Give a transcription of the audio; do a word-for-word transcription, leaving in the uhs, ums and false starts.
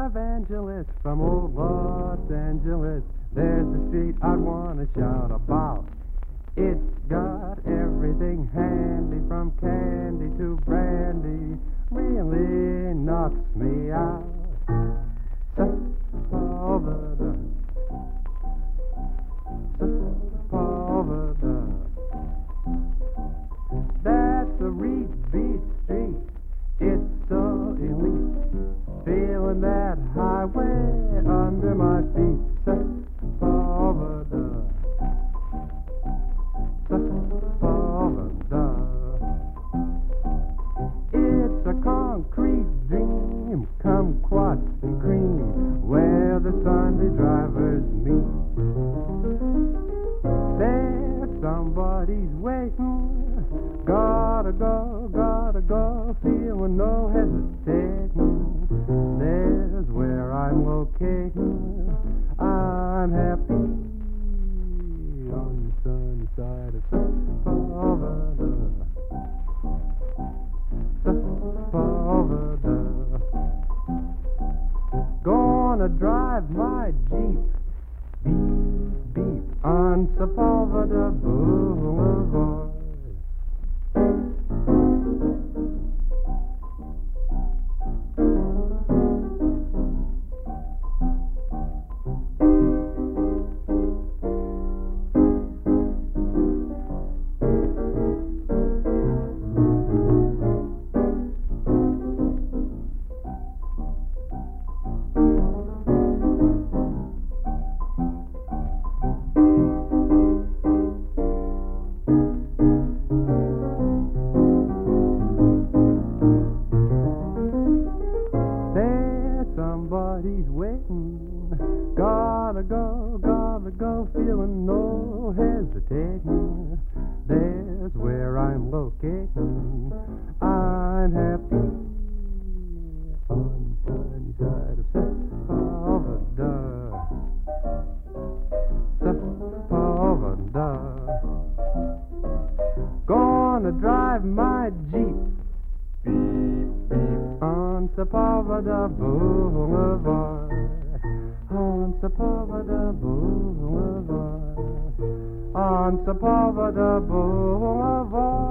evangelist from old Los Angeles. There's a street I'd want to shout about. It's got everything handy, from candy to brandy. Really knocks me out. Sepulveda, Sepulveda. That's a reed beat street. It's so elite. Feeling that highway under my feet. Sepulveda, Sepulveda. It's a concrete dream, kumquats and cream, where the Sunday drivers meet. There somebody's waiting. Gotta go, gotta go, feeling no hesitating. There's where I'm located. I'm happy on the sunny side of Sepulveda. Sepulveda. Gonna drive my Jeep, beep, beep, on Sepulveda Boulevard. Somebody's waiting. Gotta go, gotta go, feeling no hesitating. There's where I'm located. I'm happy on the sunny side of Sepulveda. Sepulveda. Gonna drive my Jeep, beep, beep, on Sepulveda Boulevard. On Sepulveda Boulevard. On Sepulveda Boulevard.